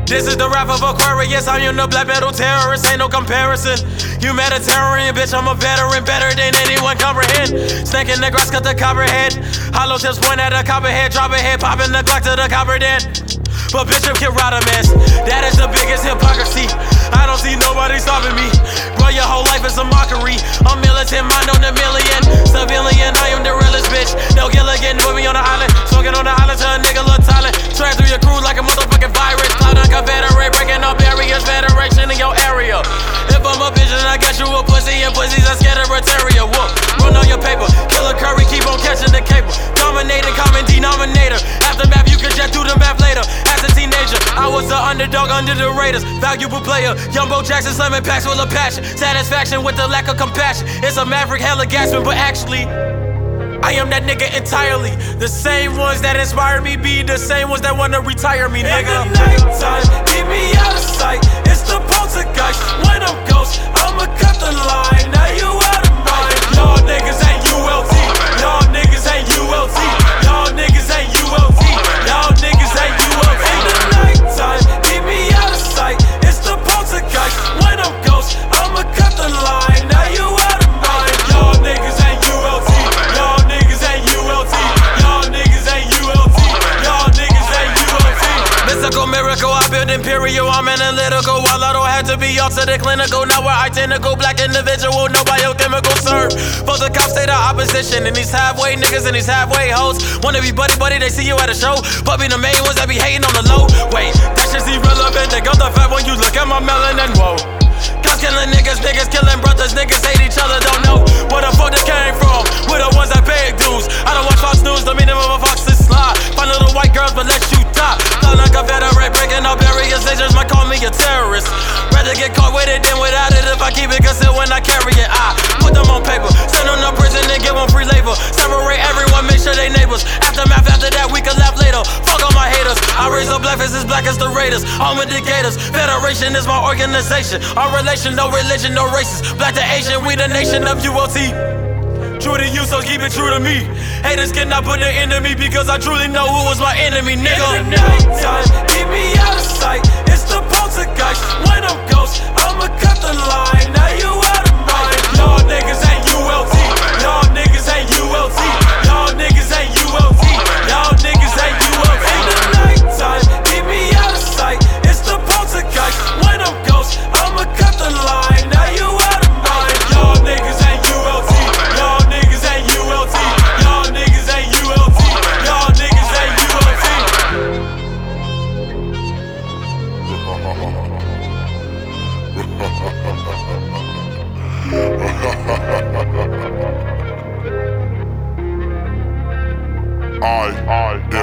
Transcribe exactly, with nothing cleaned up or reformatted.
This is the rap of Aquarius, I am the black metal terrorist, ain't no comparison. Humanitarian, bitch, I'm a veteran, better than anyone comprehend. Snake in the grass, cut the copperhead. Hollow tips point at the copperhead, drop a head, popping the Glock to the copper dead. But bitch, I'm Kid Rodimus, that is the biggest hypocrisy. I don't see nobody stopping me. Bro, your whole life is a mockery. I'm militant, mind on a million. Civilian, I am the realest bitch. No Gilligan, put me on the island. Smoking on the island till a nigga look silent. Track through your crew like a motherfucking virus. Cloud on Confederate, breaking up barriers. Federation in your area. If I'm a bitch, then I got you a pussy. And pussies are scared of Retaria. Whoop, run on your paper. Killer Curry, keep on catching the cable. Dominating, common denominator. Aftermath, you can jet through the map later. As a teenager, I was the underdog under the Raiders. Valuable player, young Bo Jackson, slamming packs full of passion. Satisfaction with the lack of compassion. It's a maverick, hella gasping, but actually I am that nigga entirely. The same ones that inspire me be the same ones that wanna retire me, nigga. In the nighttime, keep me out of sight. It's the poltergeist. When I'm ghost, I'ma cut the line. Now you out of mind. Y'all niggas ain't U L T. Y'all niggas ain't U L T. Y'all niggas ain't U L T. Y'all niggas ain't U L T. In the nighttime, keep me out of sight. It's the poltergeist. When I'm ghost, I'ma cut the line. Now you out of mind. Y'all niggas ain't U L T. Y'all niggas ain't U L T. Y'all niggas ain't U L T. Y'all niggas ain't U L T. Mystical miracle, I build imperial, I'm analytical. While I don't have to be all to the clinical. Now we're identical, black individual, no biochemical serve. Both the cops say the opposition, and these halfway niggas and these halfway hoes wanna be buddy buddy, they see you at a show, but be the main ones that be hating on the low. Wait, that shit's irrelevant, they got the fact when you look at my melanin, whoa. Cops killing niggas, niggas killing brothers, niggas hate each other, don't know where the fuck this came from. We're the ones that pay dues. I don't watch Fox News, the meaning of a fox is slide. Find little white girls, but let you die. Fly like a Confederate, breaking up barriers, they just might call me a terrorist. Rather get caught with it than without it. If I keep it concealed when I carry it, I put them on paper, send them to prison and give them free labor. Separate everyone, make sure they neighbors. Aftermath, after that, we can laugh later. Fuck all my haters. I raise up black faces, black as the Raiders. All indicators. Federation is my organization. Our relation, no religion, no races. Black to Asian, we the nation of U L T. True to you, so keep it true to me. Haters cannot put an end to me because I truly know who was my enemy, nigga. In the nighttime, keep me out of sight. It's the poltergeist. When I'm ghost, I'ma cut the line. Now you out of mind. Y'all niggas ain't U L T. Y'all niggas ain't U L T. Y'all niggas ain't U L T. Y'all niggas ain't U L T. In the nighttime, keep me out of sight. It's the poltergeist. When I'm ghost, I'ma cut the line. Now you out of mind. Y'all niggas ain't U L T. Y'all niggas ain't U L T. Y'all niggas ain't U L T. Y'all niggas ain't U L T. I, I,